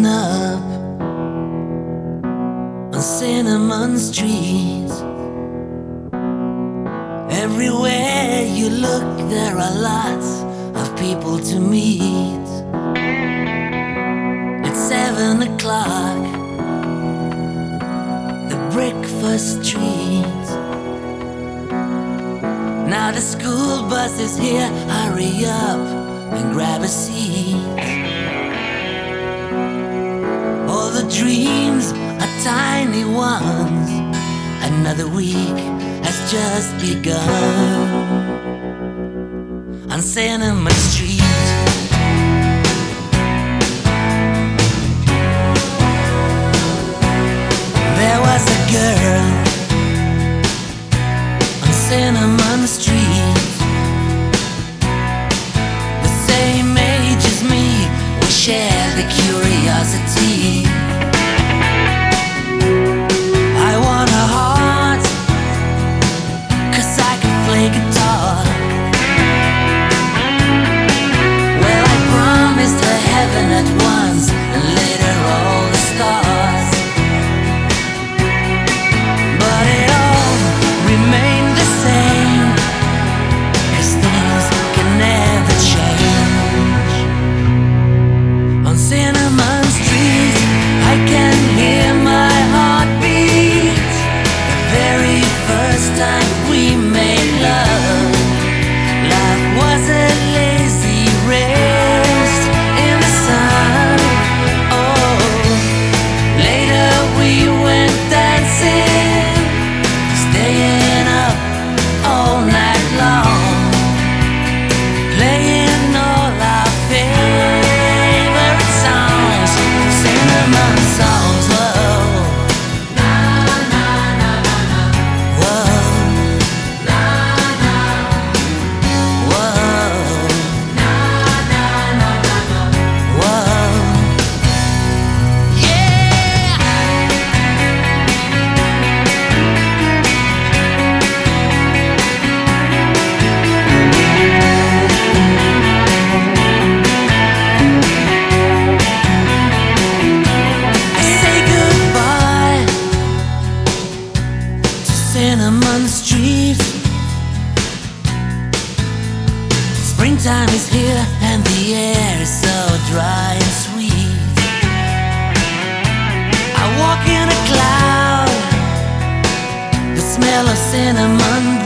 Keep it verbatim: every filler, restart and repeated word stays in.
growing up on Cinnamon Street. Everywhere you look, there are lots of people to meet. It's seven o'clock, the breakfast treat. Now the school bus is here, hurry up and grab a seat. All the dreams are tiny ones. Another week has just begun on Cinnamon Street. There was a girl on Cinnamon Street, the same age as me. We share the curiosity. I want a heart, 'cause I can play guitar. Well, I promised her heaven at once, and later all the stars. But it all remained the same, 'cause things can never change. On Cinnamon Street, I can hear my heartbeat. The very first time we made love, life was a lazy rest in the sun. Oh, later we went dancing, staying up all night long, playing all our favorite songs, cinnamon songs. Whoa, whoa, whoa, whoa, yeah. I say goodbye to Cinnamon Street. Springtime is here and the air is so dry and sweet. I walk in a cloud, the smell of cinnamon